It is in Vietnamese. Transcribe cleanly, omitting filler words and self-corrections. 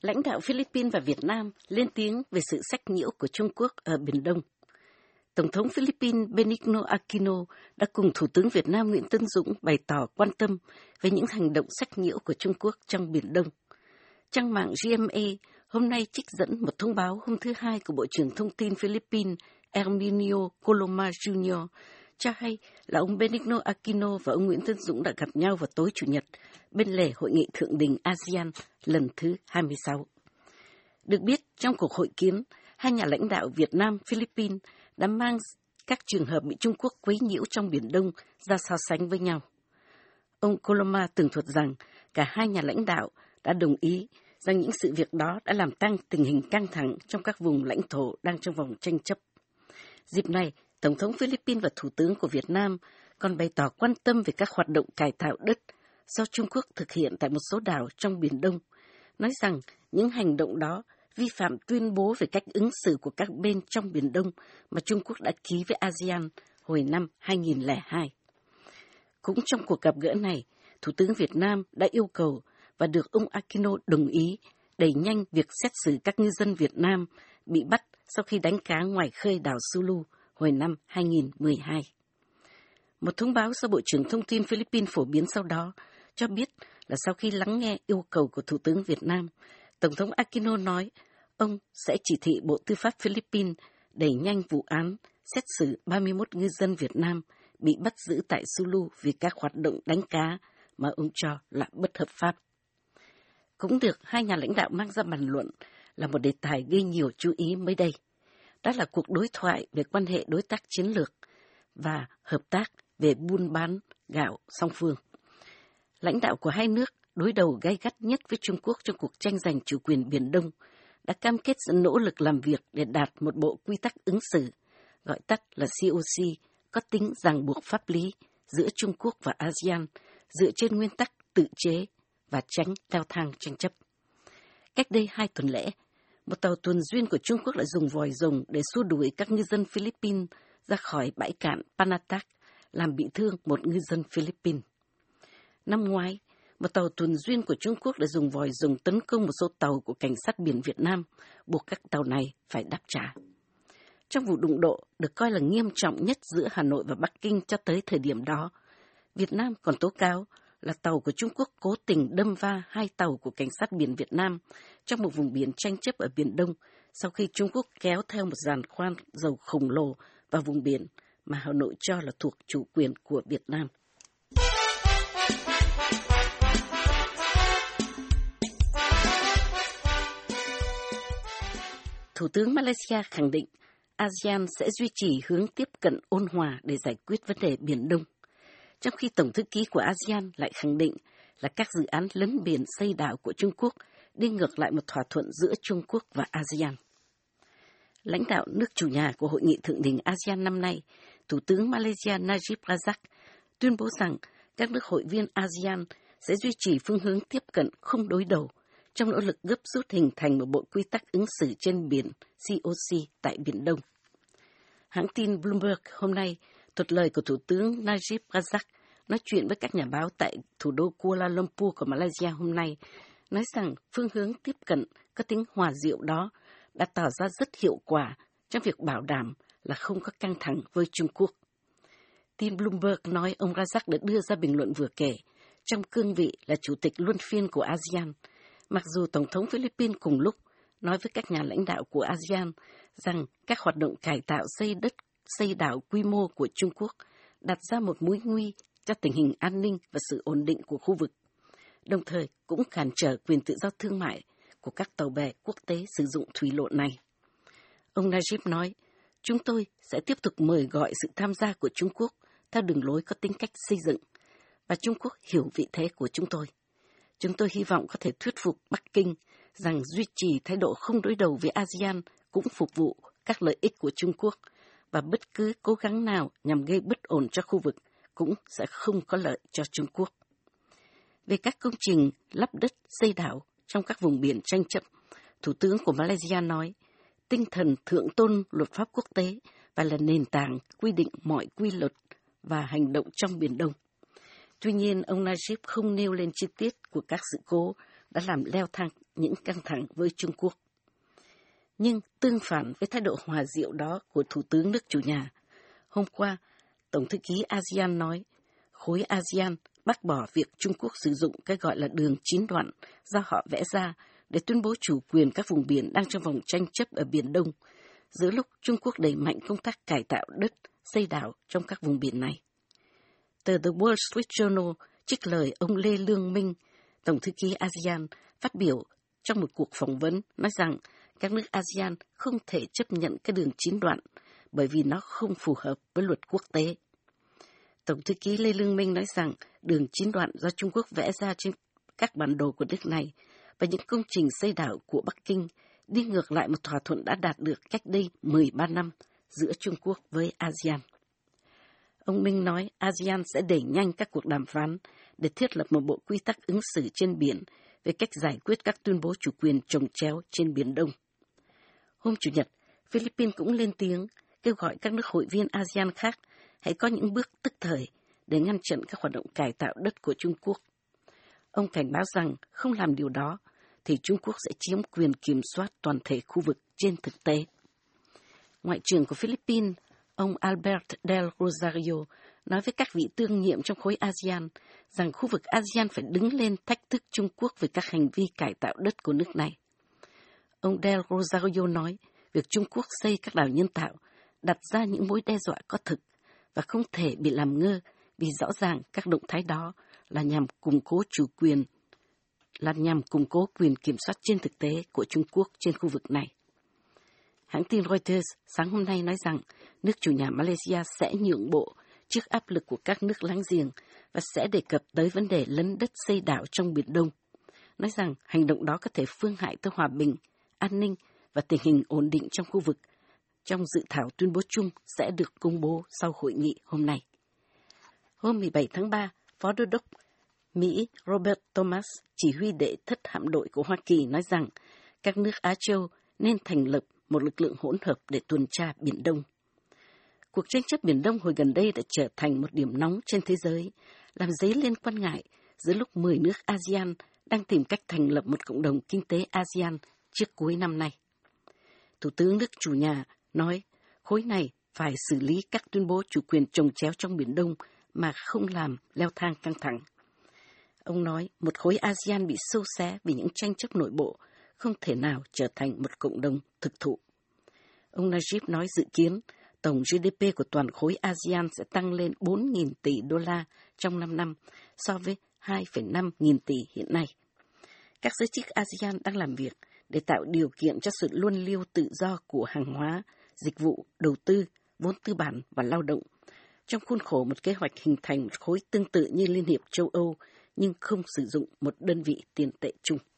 Lãnh đạo Philippines và Việt Nam lên tiếng về sự sách nhiễu của Trung Quốc ở Biển Đông. Tổng thống Philippines Benigno Aquino đã cùng Thủ tướng Việt Nam Nguyễn Tấn Dũng bày tỏ quan tâm về những hành động sách nhiễu của Trung Quốc trong Biển Đông. Trang mạng GMA hôm nay trích dẫn một thông báo hôm thứ Hai của Bộ trưởng Thông tin Philippines Herminio Coloma Jr. cho hay là ông Benigno Aquino và ông Nguyễn Tấn Dũng đã gặp nhau vào tối Chủ nhật bên lề Hội nghị Thượng đỉnh ASEAN lần thứ 26. Được biết, trong cuộc hội kiến, hai nhà lãnh đạo Việt Nam-Philippines đã mang các trường hợp bị Trung Quốc quấy nhiễu trong Biển Đông ra so sánh với nhau. Ông Coloma tường thuật rằng cả hai nhà lãnh đạo đã đồng ý rằng những sự việc đó đã làm tăng tình hình căng thẳng trong các vùng lãnh thổ đang trong vòng tranh chấp. Dịp này, Tổng thống Philippines và Thủ tướng của Việt Nam còn bày tỏ quan tâm về các hoạt động cải tạo đất do Trung Quốc thực hiện tại một số đảo trong Biển Đông, nói rằng những hành động đó vi phạm tuyên bố về cách ứng xử của các bên trong Biển Đông mà Trung Quốc đã ký với ASEAN hồi năm 2002. Cũng trong cuộc gặp gỡ này, Thủ tướng Việt Nam đã yêu cầu và được ông Aquino đồng ý đẩy nhanh việc xét xử các ngư dân Việt Nam bị bắt sau khi đánh cá ngoài khơi đảo Sulu hồi năm 2012. Một thông báo do Bộ trưởng Thông tin Philippines phổ biến sau đó cho biết là sau khi lắng nghe yêu cầu của Thủ tướng Việt Nam, Tổng thống Aquino nói ông sẽ chỉ thị Bộ Tư pháp Philippines đẩy nhanh vụ án xét xử 31 ngư dân Việt Nam bị bắt giữ tại Sulu vì các hoạt động đánh cá mà ông cho là bất hợp pháp. Cũng được hai nhà lãnh đạo mang ra bàn luận là một đề tài gây nhiều chú ý mới đây. Đó là cuộc đối thoại về quan hệ đối tác chiến lược và hợp tác về buôn bán gạo song phương. Lãnh đạo của hai nước đối đầu gay gắt nhất với Trung Quốc trong cuộc tranh giành chủ quyền Biển Đông đã cam kết sẽ nỗ lực làm việc để đạt một bộ quy tắc ứng xử, gọi tắt là COC, có tính ràng buộc pháp lý giữa Trung Quốc và ASEAN dựa trên nguyên tắc tự chế và tránh leo thang tranh chấp. Cách đây 2 tuần lễ, một tàu tuần duyên của Trung Quốc đã dùng vòi rồng để xua đuổi các ngư dân Philippines ra khỏi bãi cạn Panatac, làm bị thương một ngư dân Philippines. Năm ngoái, một tàu tuần duyên của Trung Quốc đã dùng vòi rồng tấn công một số tàu của cảnh sát biển Việt Nam, buộc các tàu này phải đáp trả. Trong vụ đụng độ được coi là nghiêm trọng nhất giữa Hà Nội và Bắc Kinh cho tới thời điểm đó, Việt Nam còn tố cáo là tàu của Trung Quốc cố tình đâm va 2 tàu của cảnh sát biển Việt Nam trong một vùng biển tranh chấp ở Biển Đông sau khi Trung Quốc kéo theo một giàn khoan dầu khổng lồ vào vùng biển mà Hà Nội cho là thuộc chủ quyền của Việt Nam. Thủ tướng Malaysia khẳng định ASEAN sẽ duy trì hướng tiếp cận ôn hòa để giải quyết vấn đề Biển Đông, trong khi Tổng thư ký của ASEAN lại khẳng định là các dự án lấn biển xây đảo của Trung Quốc đi ngược lại một thỏa thuận giữa Trung Quốc và ASEAN. Lãnh đạo nước chủ nhà của Hội nghị Thượng đỉnh ASEAN năm nay, Thủ tướng Malaysia Najib Razak tuyên bố rằng các nước hội viên ASEAN sẽ duy trì phương hướng tiếp cận không đối đầu trong nỗ lực gấp rút hình thành một bộ quy tắc ứng xử trên biển COC tại Biển Đông. Hãng tin Bloomberg hôm nay thuật lời của Thủ tướng Najib Razak nói chuyện với các nhà báo tại thủ đô Kuala Lumpur của Malaysia hôm nay, nói rằng phương hướng tiếp cận có tính hòa dịu đó đã tỏ ra rất hiệu quả trong việc bảo đảm là không có căng thẳng với Trung Quốc. Tin Bloomberg nói ông Razak đã đưa ra bình luận vừa kể trong cương vị là chủ tịch luân phiên của ASEAN, mặc dù Tổng thống Philippines cùng lúc nói với các nhà lãnh đạo của ASEAN rằng các hoạt động cải tạo xây đất, xây đảo quy mô của Trung Quốc đặt ra một mối nguy cho tình hình an ninh và sự ổn định của khu vực, đồng thời cũng cản trở quyền tự do thương mại của các tàu bè quốc tế sử dụng thủy lộ này. Ông Najib nói, chúng tôi sẽ tiếp tục mời gọi sự tham gia của Trung Quốc theo đường lối có tính cách xây dựng, và Trung Quốc hiểu vị thế của chúng tôi. Chúng tôi hy vọng có thể thuyết phục Bắc Kinh rằng duy trì thái độ không đối đầu với ASEAN cũng phục vụ các lợi ích của Trung Quốc, và bất cứ cố gắng nào nhằm gây bất ổn cho khu vực cũng sẽ không có lợi cho Trung Quốc. Về các công trình lắp đất xây đảo trong các vùng biển tranh chấp, Thủ tướng của Malaysia nói, tinh thần thượng tôn luật pháp quốc tế và là nền tảng quy định mọi quy luật và hành động trong Biển Đông. Tuy nhiên, ông Najib không nêu lên chi tiết của các sự cố đã làm leo thang những căng thẳng với Trung Quốc. Nhưng tương phản với thái độ hòa dịu đó của Thủ tướng nước chủ nhà, hôm qua, Tổng thư ký ASEAN nói, khối ASEAN bác bỏ việc Trung Quốc sử dụng cái gọi là đường chín đoạn do họ vẽ ra để tuyên bố chủ quyền các vùng biển đang trong vòng tranh chấp ở Biển Đông, giữa lúc Trung Quốc đẩy mạnh công tác cải tạo đất, xây đảo trong các vùng biển này. Tờ The Wall Street Journal trích lời ông Lê Lương Minh, Tổng thư ký ASEAN, phát biểu trong một cuộc phỏng vấn nói rằng các nước ASEAN không thể chấp nhận cái đường chín đoạn bởi vì nó không phù hợp với luật quốc tế. Tổng thư ký Lê Lương Minh nói rằng đường chín đoạn do Trung Quốc vẽ ra trên các bản đồ của nước này và những công trình xây đảo của Bắc Kinh đi ngược lại một thỏa thuận đã đạt được cách đây 13 năm giữa Trung Quốc với ASEAN. Ông Minh nói ASEAN sẽ đẩy nhanh các cuộc đàm phán để thiết lập một bộ quy tắc ứng xử trên biển về cách giải quyết các tuyên bố chủ quyền chồng chéo trên Biển Đông. Hôm Chủ nhật, Philippines cũng lên tiếng kêu gọi các nước hội viên ASEAN khác hãy có những bước tức thời để ngăn chặn các hoạt động cải tạo đất của Trung Quốc. Ông cảnh báo rằng không làm điều đó thì Trung Quốc sẽ chiếm quyền kiểm soát toàn thể khu vực trên thực tế. Ngoại trưởng của Philippines, ông Albert Del Rosario, nói với các vị tương nhiệm trong khối ASEAN rằng khu vực ASEAN phải đứng lên thách thức Trung Quốc về các hành vi cải tạo đất của nước này. Ông Del Rosario nói, việc Trung Quốc xây các đảo nhân tạo đặt ra những mối đe dọa có thực và không thể bị làm ngơ vì rõ ràng các động thái đó là nhằm củng cố quyền kiểm soát trên thực tế của Trung Quốc trên khu vực này. Hãng tin Reuters sáng hôm nay nói rằng nước chủ nhà Malaysia sẽ nhượng bộ trước áp lực của các nước láng giềng và sẽ đề cập tới vấn đề lấn đất xây đảo trong Biển Đông, nói rằng hành động đó có thể phương hại tới hòa bình, an ninh và tình hình ổn định trong khu vực, trong dự thảo tuyên bố chung sẽ được công bố sau hội nghị hôm nay. Hôm 17 tháng 3, Phó Đô đốc Mỹ Robert Thomas, chỉ huy đệ thất hạm đội của Hoa Kỳ, nói rằng các nước Á Châu nên thành lập một lực lượng hỗn hợp để tuần tra Biển Đông. Cuộc tranh chấp Biển Đông hồi gần đây đã trở thành một điểm nóng trên thế giới, làm dấy lên quan ngại giữa lúc 10 nước ASEAN đang tìm cách thành lập một cộng đồng kinh tế ASEAN trước cuối năm nay. Thủ tướng nước chủ nhà nói khối này phải xử lý các tuyên bố chủ quyền chồng chéo trong Biển Đông mà không làm leo thang căng thẳng. Ông nói một khối ASEAN bị xâu xé vì những tranh chấp nội bộ không thể nào trở thành một cộng đồng thực thụ. Ông Najib nói dự kiến tổng GDP của toàn khối ASEAN sẽ tăng lên 4.000 tỷ đô la trong 5 năm so với 2,5 nghìn tỷ hiện nay. Các giới chức ASEAN đang làm việc để tạo điều kiện cho sự luân lưu tự do của hàng hóa, dịch vụ, đầu tư, vốn tư bản và lao động, trong khuôn khổ một kế hoạch hình thành một khối tương tự như Liên hiệp châu Âu nhưng không sử dụng một đơn vị tiền tệ chung.